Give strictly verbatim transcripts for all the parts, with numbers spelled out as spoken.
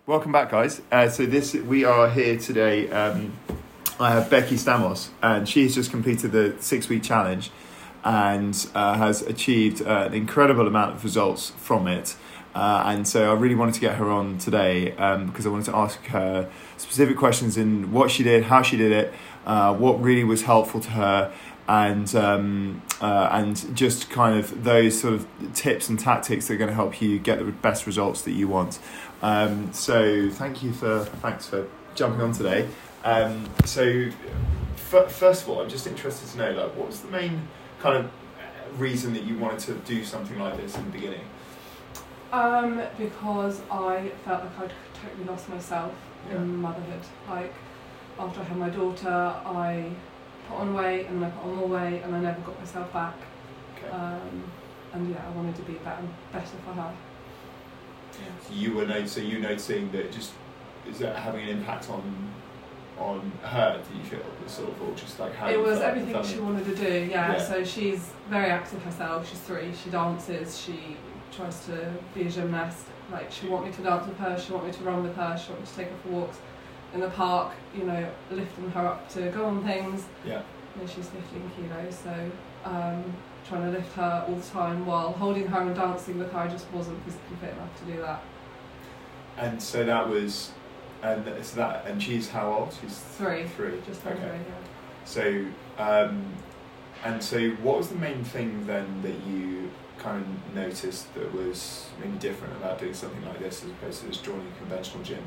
Welcome back, guys. Uh, so this we are here today. Um, I have Becky Stamos, and she's just completed the six-week challenge, and uh, has achieved uh, an incredible amount of results from it. Uh, and so I really wanted to get her on today um, because I wanted to ask her specific questions in what she did, how she did it, uh, what really was helpful to her, and um, uh, and just kind of those sort of tips and tactics that are going to help you get the best results that you want. Um, so thank you for thanks for jumping on today. Um, so f- first of all, I'm just interested to know, like, what was the main kind of reason that you wanted to do something like this in the beginning? Um, because I felt like I'd totally lost myself Yeah. in motherhood. Like, after I had my daughter, I put on weight and then I put on more weight and I never got myself back. Okay. Um, and yeah, I wanted to be better, better for her. Yeah. So you were no- so you noticing that just is that having an impact on on her? Do you feel sort of, or just like how It you was felt- everything felt she it? wanted to do, yeah. Yeah. So she's very active herself. She's three. She dances. She tries to be a gymnast. Like, she want me to dance with her. She want me to run with her. She want me to take her for walks in the park. You know, lifting her up to go on things. Yeah. You know, she's fifteen kilos, so um, trying to lift her all the time while holding her and dancing with her. I just wasn't physically fit enough to do that. And so that was, and it's that, and she's how old? She's Three. Three. Just okay. under, yeah. So, um, and so, what was the main thing then that you kind of noticed that was maybe different about doing something like this as opposed to just joining a conventional gym?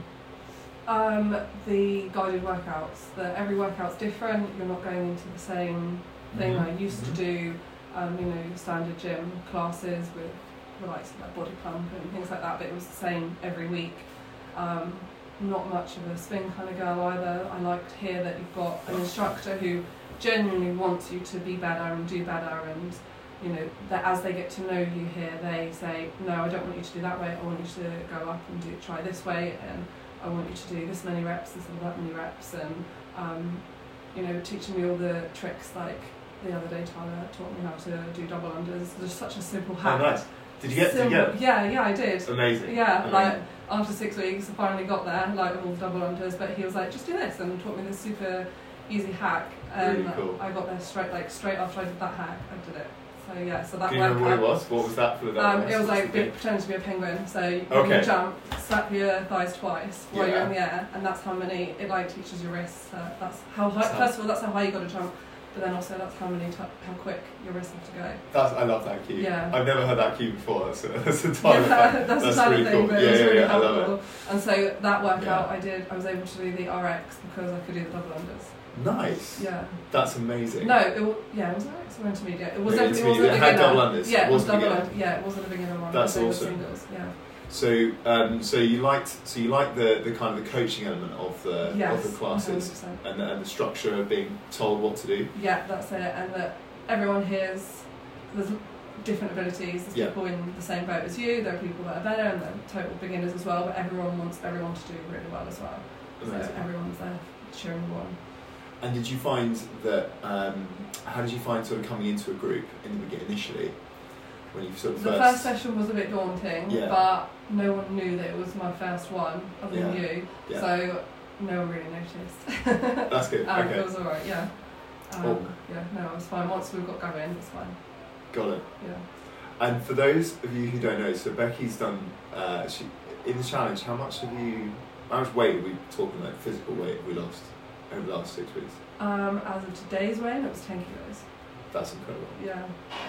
Um, the guided workouts. The every workout's different. You're not going into the same thing. Mhm. I used to Mhm. do, um, you know, standard gym classes with the likes of like body pump and things like that. But it was the same every week. Um, not much of a spin kind of girl either. I liked here that you've got an instructor who genuinely wants you to be better and do better, and you know that as they get to know you here, they say, no, I don't want you to do that way. I want you to go up and do try this way, and I want you to do this many reps, this and that many reps, and um, you know, teaching me all the tricks. Like the other day, Tyler taught me how to do double unders. There's such a simple Oh, hack. nice. Did you get? Did you Simple- get? Yeah, yeah, I did. Amazing. Yeah, Amazing. like after six weeks, I finally got there, like with all the double unders. But he was like, just do this, and taught me this super easy hack. And Really cool. I got there straight, like straight after I did that hack, I did it. So yeah, so that Do you remember what it workout. was? What was that for the? Um, it was like What's be, the pretending to be a penguin. So you Okay. jump, slap your thighs twice while Yeah. you're in the air, and that's how many. It like teaches your wrists. Uh, that's how high. Sounds- First of all, that's how high you got to jump, but then also that's how many, t- how quick your wrists have to go. That's, I love that cue. Yeah. I've never heard that cue before. That's a, that's a time. Yeah, that's, that's the type really of thing, cool. but Yeah, it was yeah, really yeah, I love helpful. And so that workout Yeah. I did, I was able to do the R X because I could do the double unders. Nice. Yeah. That's amazing. No, it was, yeah, it was R X or intermediate. It was Maybe definitely intermediate. wasn't a It had beginner. double unders. Yeah, it was Wasn't double beginner. under. Yeah, it wasn't a beginner one. That's it was awesome. Singles. Yeah. So, um, so you liked, so you liked the, the kind of the coaching element of the Yes, of the classes, one hundred percent. and the, and the structure of being told what to do. Yeah, that's it. And that everyone here's there's different abilities. There's Yeah. people in the same boat as you. There are people that are better, and they're total beginners as well. But everyone wants everyone to do really well as well. Amazing. So everyone's there cheering you on. And did you find that? Um, how did you find sort of coming into a group in the beginning initially, when you sort of The first? first session was a bit daunting, Yeah. but no one knew that it was my first one other than Yeah. you. Yeah. So no one really noticed. That's good. um, Okay. It was alright, yeah. Um, Oh. Yeah, no, it was fine. Once we got going, it was fine. Got it. Yeah. And for those of you who don't know, so Becky's done. Uh, she in the challenge. How much have you? How much weight are we talking like physical weight have we lost over the last six weeks? Um, as of today's weight, it was ten kilos. That's incredible. Yeah.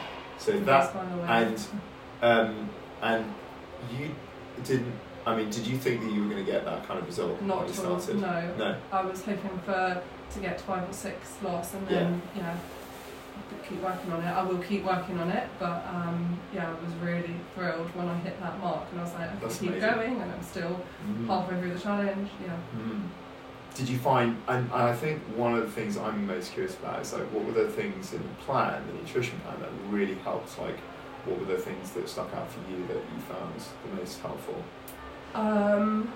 So Today's that final weight. and um, and you didn't. I mean, did you think that you were going to get that kind of result Not when you at all. started? No. No. I was hoping for to get to five or six loss, and then you know keep working on it. I will keep working on it, but um, yeah, I was really thrilled when I hit that mark, and I was like, I can That's keep amazing. going, and I'm still Mm. halfway through the challenge. Yeah. Mm. Did you find? And I think one of the things I'm most curious about is like, what were the things in the plan, the nutrition plan, that really helped? Like, what were the things that stuck out for you that you found the most helpful? Um,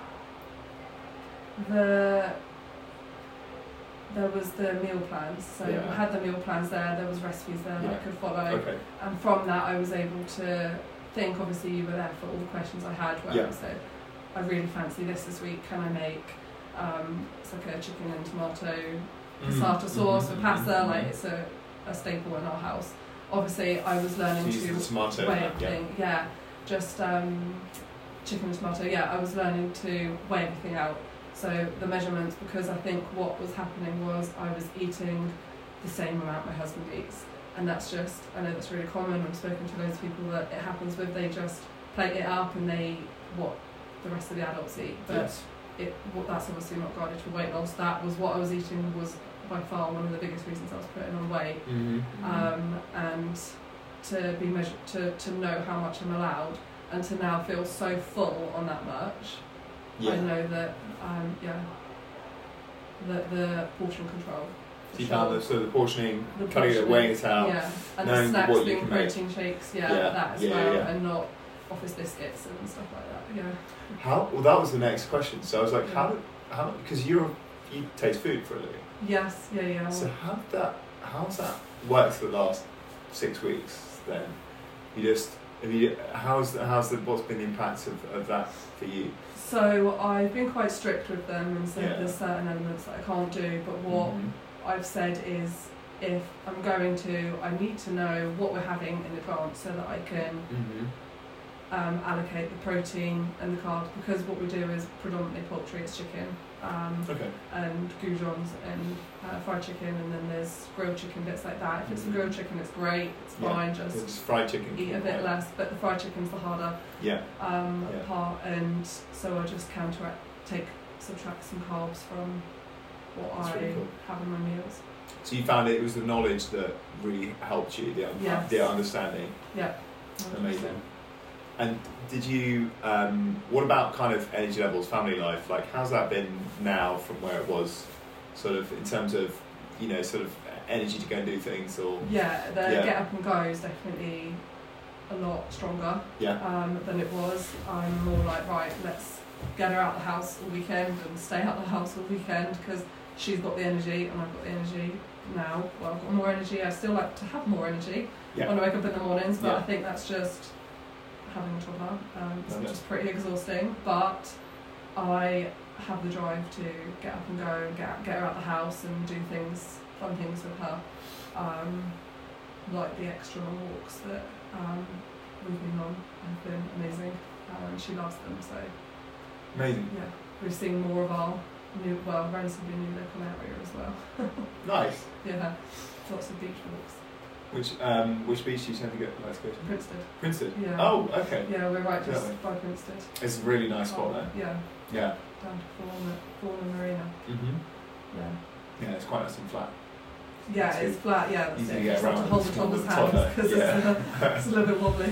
the there was the meal plans, so Yeah. I had the meal plans there. There was recipes there that Yeah. I could follow, Okay. and from that I was able to think. Obviously, you were there for all the questions I had. Where Yeah. I said, I really fancy this this week. Can I make um, it's like a chicken and tomato passata Mm. sauce Mhm, with pasta? mhm, Like mhm. it's a, a staple in our house. Obviously, I was learning So you use to the tomato, weigh yeah. everything. Yeah, just um, chicken and tomato. Yeah, I was learning to weigh everything out. So the measurements, because I think what was happening was I was eating the same amount my husband eats, and that's just, I know that's really common. I've spoken to loads of people that it happens with. They just plate it up and they eat what the rest of the adults eat, but Yes. it well, that's obviously not guided for weight loss. That was what I was eating was by far one of the biggest reasons I was putting on weight. Mm-hmm. Um, and to be measured, to, to know how much I'm allowed, and to now feel so full on that much. Yeah. I know that, um, yeah, the, the portion control. for So you sure. found the sort of the portioning, The cutting it, portioning, weighing it out. Yeah, and knowing the snacks what you being can make. protein shakes, yeah, Yeah, that as yeah, well, yeah. and not office biscuits and stuff like that, yeah. How? Well, that was the next question. So I was like, Yeah. how? How? Because you're you taste food for a living. Yes, yeah, yeah. So how did that? How's that worked for the last six weeks? Then you just have you how's the, how's the what's been the impact of, of that for you? So I've been quite strict with them and said Yeah. there's certain elements that I can't do, but what Mhm. I've said is if I'm going to, I need to know what we're having in advance so that I can Mhm. um, allocate the protein and the carbs, because what we do is predominantly poultry, it's chicken, um, Okay. and goujons and uh, fried chicken, and then there's grilled chicken, bits like that. If it's a Mhm. grilled chicken, it's great, it's Yeah. fine, just It's fried chicken. eat a bit less, but the fried chicken's the harder Yeah. um, Yeah. part, and so I just counteract, take, subtract some carbs from what That's I really cool. have in my meals. So you found it was the knowledge that really helped you, the un- Yes. the understanding. Yeah. Amazing. And did you? Um, what about kind of energy levels, family life? Like, how's that been now from where it was, sort of in terms of, you know, sort of energy to go and do things, or Yeah, the Yeah. get up and go is definitely a lot stronger yeah, um, than it was. I'm more like, right, let's get her out the house all weekend and stay out the house all weekend, because she's got the energy and I've got the energy now. Well, I've got more energy. I still like to have more energy yeah, when I wake up in the mornings, but Yeah. I think that's just having a toddler, um, it's Lovely. just pretty exhausting. But I have the drive to get up and go and get get her out the house and do things, fun things with her, um, like the extra walks that um, we've been on have been amazing, uh, and she loves them. So amazing, yeah, we're seeing more of our new, well, relatively new local area as well. nice. Yeah, lots of beach walks. Which um, which beach do you tend to go? Let's go to Princeton. Princeton. Yeah. Oh, okay. Yeah, we're right just Lovely. by Princeton. It's a really nice spot there. Yeah, Yeah. down to Fauna, Fauna Marina. Mhm. Yeah. Yeah, it's quite nice and flat. Yeah, So it's flat. Yeah, that's easy it. to You get just have to around hold with the the toddler's toddler, hand because yeah. it's, uh, it's a little bit wobbly.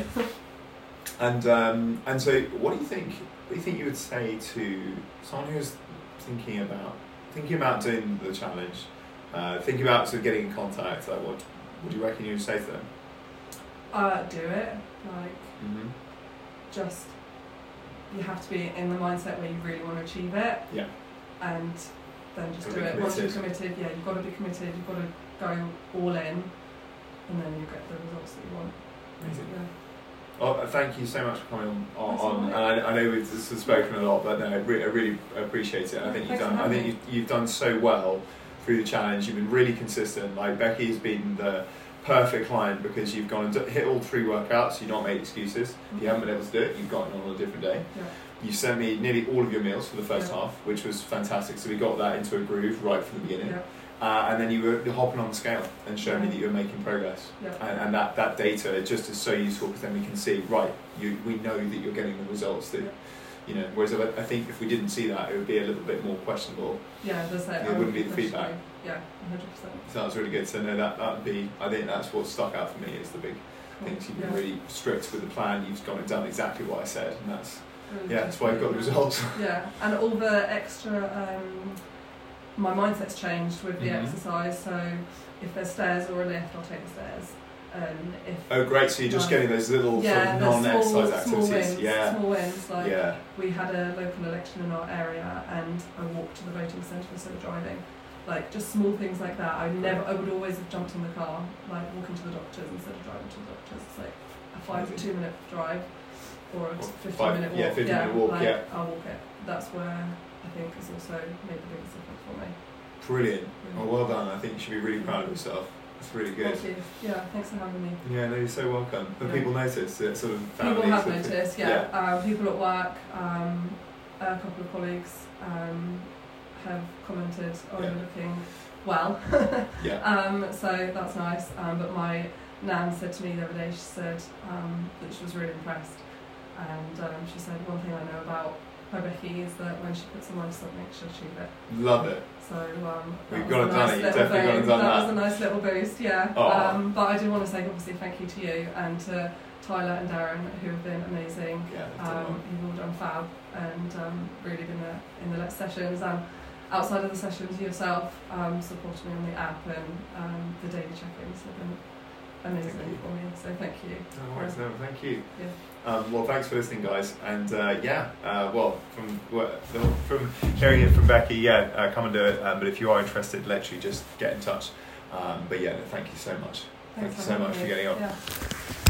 And um, and so, what do you think? What do you think you would say to someone who's thinking about thinking about doing the challenge, uh, thinking about sort of getting in contact? Like, what what do you reckon you would say to them? Uh, do it. Like, Mm-hmm. just you have to be in the mindset where you really want to achieve it. Yeah. And then just Gotta do be it. Once you're committed. committed, yeah, you've got to be committed. You've got to go all in, and then you get the results that you want. Amazing. Yeah. Oh, thank you so much for coming on. That's on, all and right. I, I know we've sort of spoken a lot, but no, I, re- I really appreciate it. I think you've Thanks for done. I having think me. you've, you've done so well through the challenge. You've been really consistent. Like, Becky's been the perfect client because you've gone and d- hit all three workouts. You've not made excuses. If you haven't been able to do it, you've gotten on a different day. Yeah. You sent me nearly all of your meals for the first Yeah. half, which was fantastic. So we got that into a groove right from the beginning. Yeah. Uh, and then you were hopping on the scale and showing me Yeah. that you were making progress. Yeah. And, and that, that data it just is so useful because then we can see, right, you, we know that you're getting the results that, Yeah. you know, whereas I, I think if we didn't see that, it would be a little bit more questionable. Yeah, that's it. It I wouldn't would be the question feedback. you. Yeah, one hundred percent. So that was really good. So no, that, that would be, I think that's what stuck out for me is the big things. You've been Yeah. really strict with the plan, you've gone and done exactly what I said, and that's, Really yeah, that's why you've got the results. Yeah, and all the extra, um, my mindset's changed with the Mhm. exercise, so if there's stairs or a lift, I'll take the stairs. And if Oh great, so you're just Right. getting those little yeah, sort of the small, non-exercise small activities. wins, Yeah, small wins. Like yeah, we had a local election in our area, and I walked to the voting centre instead of driving. Like just small things like that. I never, I would always have jumped in the car, like walking to the doctors instead of driving to the doctors. It's like a five Amazing. two minute drive. or a fifteen five, minute walk. yeah, fifteen minute walk, like, yeah. I'll walk it. That's where I think has also made the biggest difference for me. Brilliant. Yeah. Oh, well done. I think you should be really proud of yourself. That's really good. Thank you. Yeah, thanks for having me. Yeah, no, you're so welcome. Have Yeah. people noticed it? Sort of families? People have sort of- noticed, yeah. Um, people at work, um, a couple of colleagues um, have commented, oh, Yeah. you're looking well. Yeah. um, so that's nice. Um, but my nan said to me the other day, she said um, that she was really impressed. And um, she said, one thing I know about my Becky is that when she puts her mind to something, she'll achieve it. Love it. So um, that We've was got a it done nice it. You've little definitely got it boom. done That that. was a nice little boost, yeah. Oh. Um, but I do want to say, obviously, thank you to you and to Tyler and Darren, who have been amazing. Yeah, they've done Um, you've all done fab and um, really been there in the sessions and outside of the sessions yourself, um, supporting me on the app and um, the daily check-ins have been amazing Thank you. for me. So thank you. No worries, no, thank you. Yeah. Um, well, thanks for listening, guys. And uh, yeah, uh, well, from from hearing it from Becky, yeah, uh, come and do it. Um, but if you are interested, literally just get in touch. Um, but yeah, no, thank you so much. Thanks Thank you for so having much me. for getting on. Yeah.